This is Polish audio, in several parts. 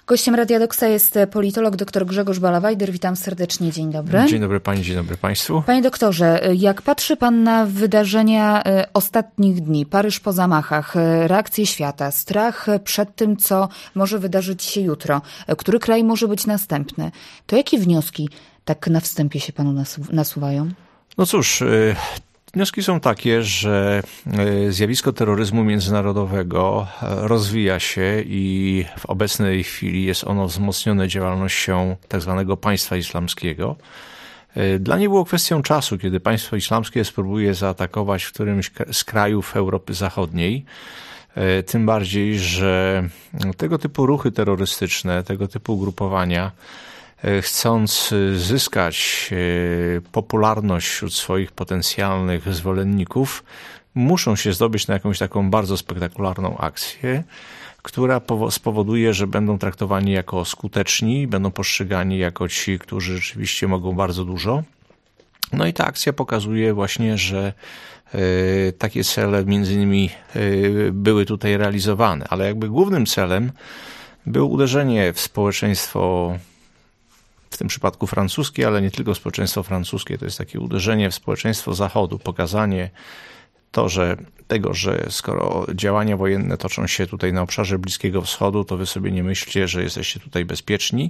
Gościem Radia Doksa jest politolog dr Grzegorz Ballawajder. Witam serdecznie. Dzień dobry. Dzień dobry pani, dzień dobry państwu. Panie doktorze, jak patrzy pan na wydarzenia ostatnich dni, Paryż po zamachach, reakcje świata, strach przed tym, co może wydarzyć się jutro, który kraj może być następny, to jakie wnioski tak na wstępie się panu nasuwają? No cóż, wnioski są takie, że zjawisko terroryzmu międzynarodowego rozwija się i w obecnej chwili jest ono wzmocnione działalnością tak zwanego państwa islamskiego. Dla niej było kwestią czasu, kiedy państwo islamskie spróbuje zaatakować w którymś z krajów Europy Zachodniej. Tym bardziej, że tego typu ruchy terrorystyczne, tego typu ugrupowania, chcąc zyskać popularność wśród swoich potencjalnych zwolenników, muszą się zdobyć na jakąś taką bardzo spektakularną akcję, która spowoduje, że będą traktowani jako skuteczni, będą postrzegani jako ci, którzy rzeczywiście mogą bardzo dużo. No i ta akcja pokazuje właśnie, że takie cele między innymi były tutaj realizowane, ale jakby głównym celem było uderzenie w społeczeństwo, w tym przypadku francuskie, ale nie tylko społeczeństwo francuskie, to jest takie uderzenie w społeczeństwo Zachodu, pokazanie tego, że skoro działania wojenne toczą się tutaj na obszarze Bliskiego Wschodu, to wy sobie nie myślcie, że jesteście tutaj bezpieczni.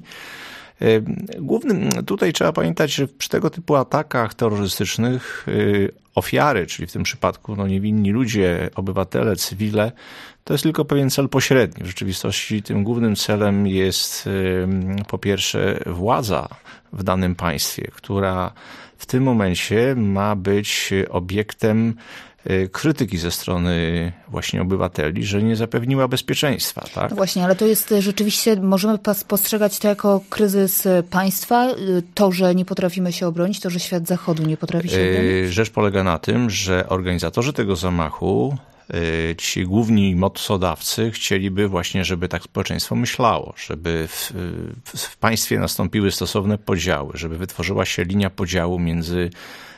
Głównym tutaj trzeba pamiętać, że przy tego typu atakach terrorystycznych ofiary, czyli w tym przypadku niewinni ludzie, obywatele, cywile, to jest tylko pewien cel pośredni. W rzeczywistości tym głównym celem jest po pierwsze władza w danym państwie, która w tym momencie ma być obiektem krytyki ze strony właśnie obywateli, że nie zapewniła bezpieczeństwa. Tak? No właśnie, ale to jest rzeczywiście, możemy postrzegać to jako kryzys państwa, to, że nie potrafimy się obronić, to, że świat Zachodu nie potrafi się obronić? Rzecz polega na tym, że organizatorzy tego zamachu, ci główni mocodawcy chcieliby właśnie, żeby tak społeczeństwo myślało, żeby w państwie nastąpiły stosowne podziały, żeby wytworzyła się linia podziału między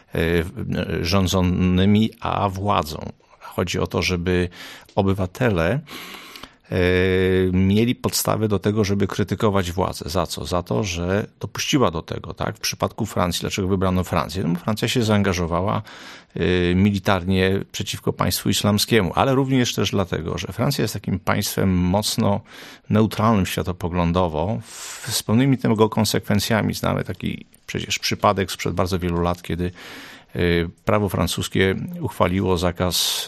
rządzonymi a władzą. Chodzi o to, żeby obywatele mieli podstawy do tego, żeby krytykować władzę. Za co? Za to, że dopuściła do tego. Tak? W przypadku Francji, dlaczego wybrano Francję? No, Francja się zaangażowała militarnie przeciwko państwu islamskiemu, ale również też dlatego, że Francja jest takim państwem mocno neutralnym światopoglądowo, z pełnymi tego konsekwencjami. Znamy taki przecież przypadek sprzed bardzo wielu lat, kiedy prawo francuskie uchwaliło zakaz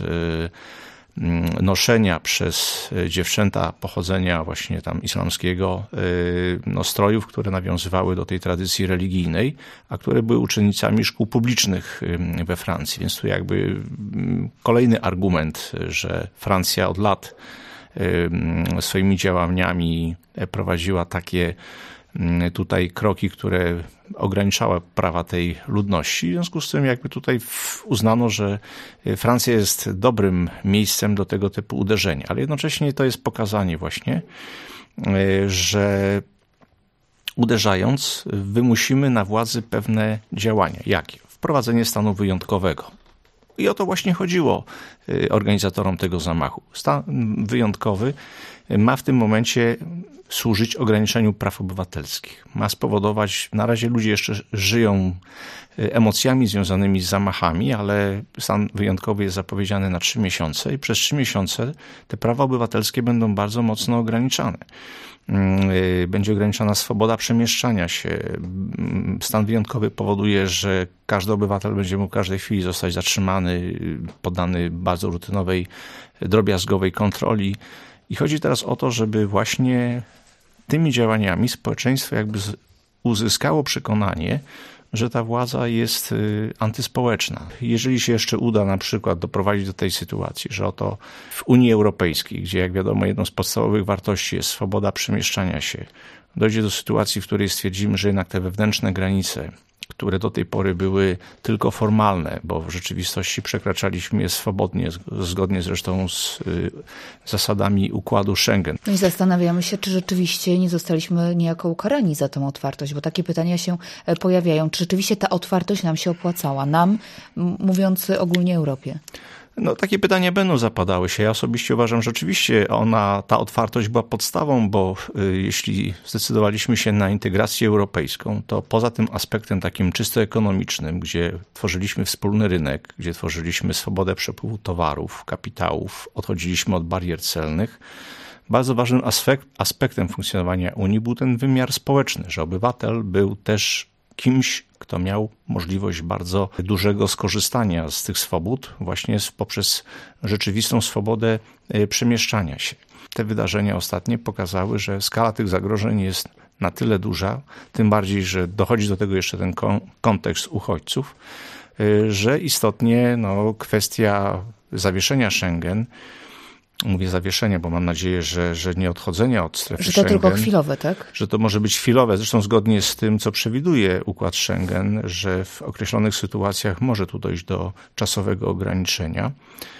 noszenia przez dziewczęta pochodzenia właśnie tam islamskiego strojów, które nawiązywały do tej tradycji religijnej, a które były uczennicami szkół publicznych we Francji. Więc tu jakby kolejny argument, że Francja od lat swoimi działaniami prowadziła takie tutaj kroki, które ograniczały prawa tej ludności. W związku z tym jakby tutaj uznano, że Francja jest dobrym miejscem do tego typu uderzenia, ale jednocześnie to jest pokazanie właśnie, że uderzając wymusimy na władzy pewne działania. Jakie? Wprowadzenie stanu wyjątkowego. I o to właśnie chodziło organizatorom tego zamachu. Stan wyjątkowy ma w tym momencie służyć ograniczeniu praw obywatelskich. Ma spowodować, na razie ludzie jeszcze żyją emocjami związanymi z zamachami, ale stan wyjątkowy jest zapowiedziany na 3 miesiące i przez 3 miesiące te prawa obywatelskie będą bardzo mocno ograniczane. Będzie ograniczona swoboda przemieszczania się. Stan wyjątkowy powoduje, że każdy obywatel będzie mógł w każdej chwili zostać zatrzymany, poddany bardzo rutynowej, drobiazgowej kontroli. I chodzi teraz o to, żeby właśnie tymi działaniami społeczeństwo jakby uzyskało przekonanie, że ta władza jest antyspołeczna. Jeżeli się jeszcze uda na przykład doprowadzić do tej sytuacji, że oto w Unii Europejskiej, gdzie jak wiadomo jedną z podstawowych wartości jest swoboda przemieszczania się, dojdzie do sytuacji, w której stwierdzimy, że jednak te wewnętrzne granice, które do tej pory były tylko formalne, bo w rzeczywistości przekraczaliśmy je swobodnie, zgodnie zresztą z zasadami układu Schengen. No i zastanawiamy się, czy rzeczywiście nie zostaliśmy niejako ukarani za tą otwartość, bo takie pytania się pojawiają. Czy rzeczywiście ta otwartość nam się opłacała? Nam, mówiąc ogólnie Europie? No, takie pytania będą zapadały się. Ja osobiście uważam, że oczywiście ta otwartość była podstawą, bo jeśli zdecydowaliśmy się na integrację europejską, to poza tym aspektem takim czysto ekonomicznym, gdzie tworzyliśmy wspólny rynek, gdzie tworzyliśmy swobodę przepływu towarów, kapitałów, odchodziliśmy od barier celnych, bardzo ważnym aspektem funkcjonowania Unii był ten wymiar społeczny, że obywatel był też kimś, kto miał możliwość bardzo dużego skorzystania z tych swobód właśnie poprzez rzeczywistą swobodę przemieszczania się. Te wydarzenia ostatnie pokazały, że skala tych zagrożeń jest na tyle duża, tym bardziej, że dochodzi do tego jeszcze ten kontekst uchodźców, że istotnie kwestia zawieszenia Schengen, mówię zawieszenia, bo mam nadzieję, że nie odchodzenia od strefy Schengen. Że to tylko chwilowe, tak? Że to może być chwilowe, zresztą zgodnie z tym, co przewiduje układ Schengen, że w określonych sytuacjach może tu dojść do czasowego ograniczenia,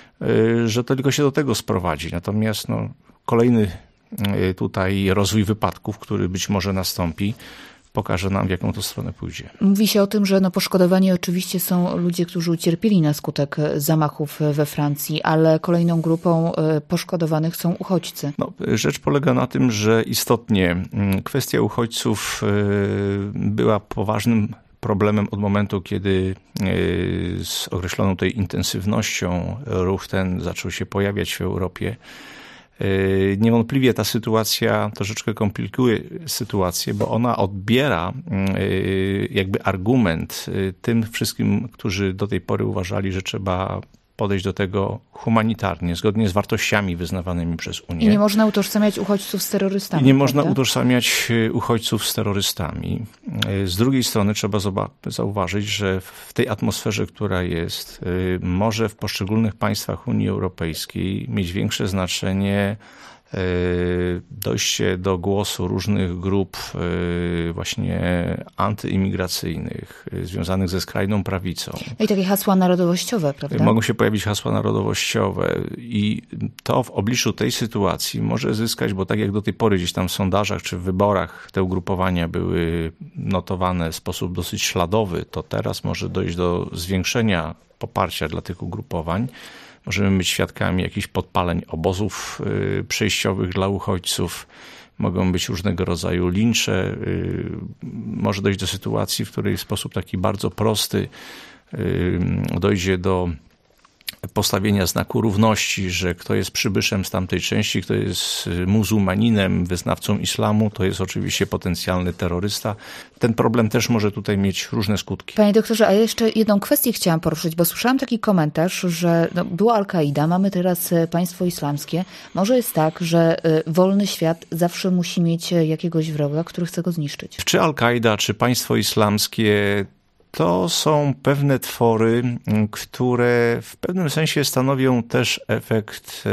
że to tylko się do tego sprowadzi. Natomiast kolejny tutaj rozwój wypadków, który być może nastąpi, pokaże nam, w jaką to stronę pójdzie. Mówi się o tym, że poszkodowani oczywiście są ludzie, którzy ucierpieli na skutek zamachów we Francji, ale kolejną grupą poszkodowanych są uchodźcy. Rzecz polega na tym, że istotnie kwestia uchodźców była poważnym problemem od momentu, kiedy z określoną tej intensywnością ruch ten zaczął się pojawiać w Europie. Niewątpliwie ta sytuacja troszeczkę komplikuje sytuację, bo ona odbiera jakby argument tym wszystkim, którzy do tej pory uważali, że trzeba podejść do tego humanitarnie, zgodnie z wartościami wyznawanymi przez Unię. I nie można utożsamiać uchodźców z terrorystami. I nie można utożsamiać uchodźców z terrorystami. Z drugiej strony trzeba zauważyć, że w tej atmosferze, która jest, może w poszczególnych państwach Unii Europejskiej mieć większe znaczenie dojście do głosu różnych grup właśnie antyimigracyjnych, związanych ze skrajną prawicą. I takie hasła narodowościowe, prawda? Mogą się pojawić hasła narodowościowe i to w obliczu tej sytuacji może zyskać, bo tak jak do tej pory gdzieś tam w sondażach czy w wyborach te ugrupowania były notowane w sposób dosyć śladowy, to teraz może dojść do zwiększenia poparcia dla tych ugrupowań. Możemy być świadkami jakichś podpaleń obozów przejściowych dla uchodźców. Mogą być różnego rodzaju lincze. Może dojść do sytuacji, w której w sposób taki bardzo prosty dojdzie do postawienia znaku równości, że kto jest przybyszem z tamtej części, kto jest muzułmaninem, wyznawcą islamu, to jest oczywiście potencjalny terrorysta. Ten problem też może tutaj mieć różne skutki. Panie doktorze, a ja jeszcze jedną kwestię chciałam poruszyć, bo słyszałam taki komentarz, że była Al-Kaida, mamy teraz państwo islamskie. Może jest tak, że wolny świat zawsze musi mieć jakiegoś wroga, który chce go zniszczyć. Czy Al-Kaida, czy państwo islamskie to są pewne twory, które w pewnym sensie stanowią też efekt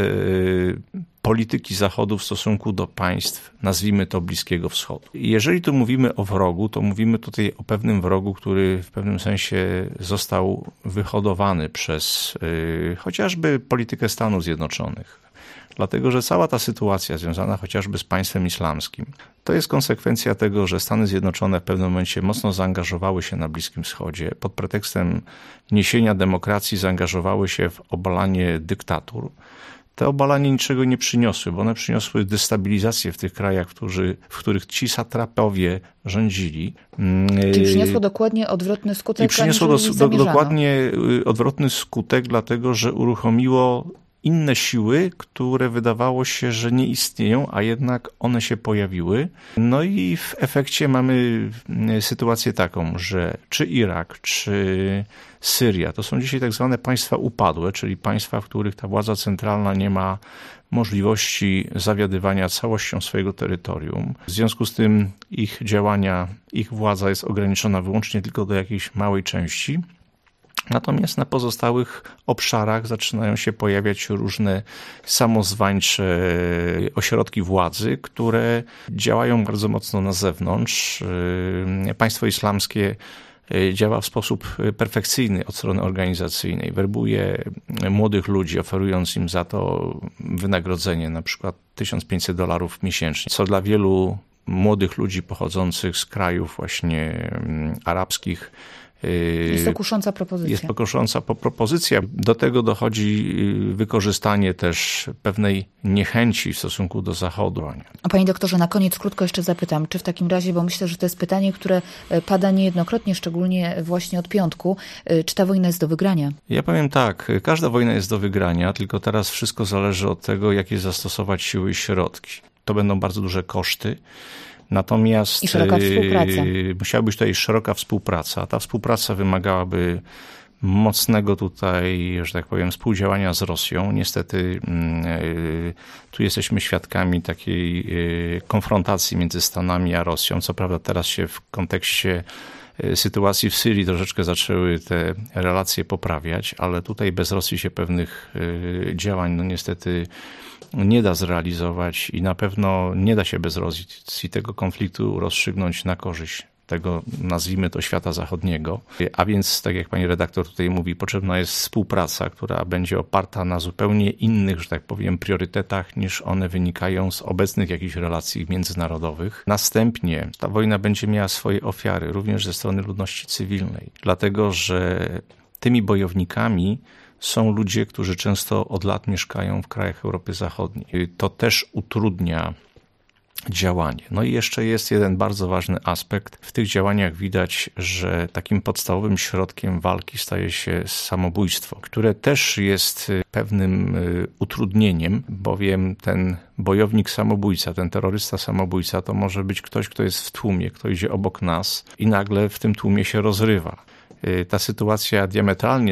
polityki Zachodu w stosunku do państw, nazwijmy to Bliskiego Wschodu. Jeżeli tu mówimy o wrogu, to mówimy tutaj o pewnym wrogu, który w pewnym sensie został wyhodowany przez chociażby politykę Stanów Zjednoczonych. Dlatego, że cała ta sytuacja związana chociażby z państwem islamskim, to jest konsekwencja tego, że Stany Zjednoczone w pewnym momencie mocno zaangażowały się na Bliskim Wschodzie. Pod pretekstem niesienia demokracji zaangażowały się w obalanie dyktatur. Te obalanie niczego nie przyniosły, bo one przyniosły destabilizację w tych krajach, w których ci satrapowie rządzili. Czyli przyniosło dokładnie odwrotny skutek. I przyniosło dokładnie odwrotny skutek, dlatego że uruchomiło inne siły, które wydawało się, że nie istnieją, a jednak one się pojawiły. No i w efekcie mamy sytuację taką, że czy Irak, czy Syria to są dzisiaj tak zwane państwa upadłe, czyli państwa, w których ta władza centralna nie ma możliwości zawiadywania całością swojego terytorium. W związku z tym ich działania, ich władza jest ograniczona wyłącznie tylko do jakiejś małej części. Natomiast na pozostałych obszarach zaczynają się pojawiać różne samozwańcze ośrodki władzy, które działają bardzo mocno na zewnątrz. Państwo islamskie działa w sposób perfekcyjny od strony organizacyjnej. Werbuje młodych ludzi, oferując im za to wynagrodzenie, na przykład $1500 miesięcznie, co dla wielu młodych ludzi pochodzących z krajów właśnie arabskich Jest to kusząca propozycja. Jest to kusząca propozycja. Do tego dochodzi wykorzystanie też pewnej niechęci w stosunku do Zachodu. A panie doktorze, na koniec krótko jeszcze zapytam, czy w takim razie, bo myślę, że to jest pytanie, które pada niejednokrotnie, szczególnie właśnie od piątku, czy ta wojna jest do wygrania? Ja powiem tak, każda wojna jest do wygrania, tylko teraz wszystko zależy od tego, jakie zastosować siły i środki. To będą bardzo duże koszty. Natomiast i szeroka współpraca. Musiała być tutaj szeroka współpraca. Ta współpraca wymagałaby mocnego tutaj, że tak powiem, współdziałania z Rosją. Niestety tu jesteśmy świadkami takiej konfrontacji między Stanami a Rosją. Co prawda teraz się w kontekście sytuacji w Syrii troszeczkę zaczęły te relacje poprawiać, ale tutaj bez Rosji się pewnych działań niestety nie da zrealizować i na pewno nie da się bez Rosji tego konfliktu rozstrzygnąć na korzyść tego, nazwijmy to, świata zachodniego. A więc, tak jak pani redaktor tutaj mówi, potrzebna jest współpraca, która będzie oparta na zupełnie innych, że tak powiem, priorytetach, niż one wynikają z obecnych jakichś relacji międzynarodowych. Następnie ta wojna będzie miała swoje ofiary, również ze strony ludności cywilnej, dlatego że tymi bojownikami są ludzie, którzy często od lat mieszkają w krajach Europy Zachodniej. To też utrudnia działanie. No i jeszcze jest jeden bardzo ważny aspekt. W tych działaniach widać, że takim podstawowym środkiem walki staje się samobójstwo, które też jest pewnym utrudnieniem, bowiem ten bojownik samobójca, ten terrorysta samobójca to może być ktoś, kto jest w tłumie, kto idzie obok nas i nagle w tym tłumie się rozrywa. Ta sytuacja diametralnie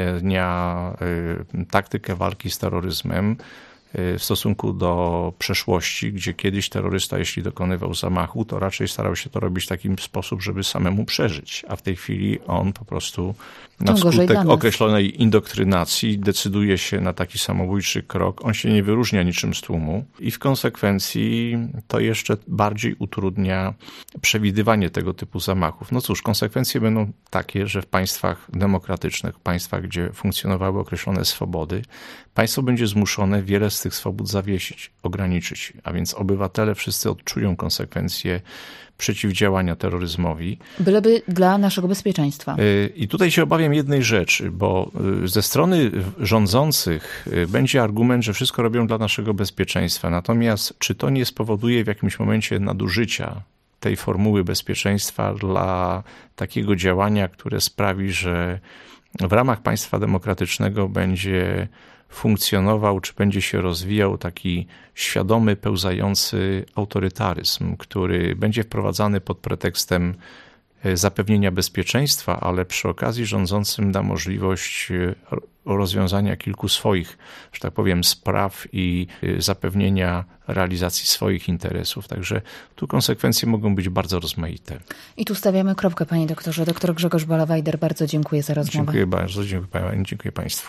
zmienia taktykę walki z terroryzmem w stosunku do przeszłości, gdzie kiedyś terrorysta, jeśli dokonywał zamachu, to raczej starał się to robić w taki sposób, żeby samemu przeżyć. A w tej chwili on po prostu na skutek określonej indoktrynacji decyduje się na taki samobójczy krok. On się nie wyróżnia niczym z tłumu i w konsekwencji to jeszcze bardziej utrudnia przewidywanie tego typu zamachów. No cóż, konsekwencje będą takie, że w państwach demokratycznych, państwach, gdzie funkcjonowały określone swobody, państwo będzie zmuszone wiele z tych swobód zawiesić, ograniczyć, a więc obywatele wszyscy odczują konsekwencje przeciwdziałania terroryzmowi. Byleby dla naszego bezpieczeństwa. I tutaj się obawiam jednej rzeczy, bo ze strony rządzących będzie argument, że wszystko robią dla naszego bezpieczeństwa. Natomiast czy to nie spowoduje w jakimś momencie nadużycia tej formuły bezpieczeństwa dla takiego działania, które sprawi, że w ramach państwa demokratycznego będzie funkcjonował, czy będzie się rozwijał taki świadomy, pełzający autorytaryzm, który będzie wprowadzany pod pretekstem zapewnienia bezpieczeństwa, ale przy okazji rządzącym da możliwość rozwiązania kilku swoich, że tak powiem, spraw i zapewnienia realizacji swoich interesów. Także tu konsekwencje mogą być bardzo rozmaite. I tu stawiamy kropkę, panie doktorze. Doktor Grzegorz Ballawajder, bardzo dziękuję za rozmowę. Dziękuję bardzo, dziękuję Państwu.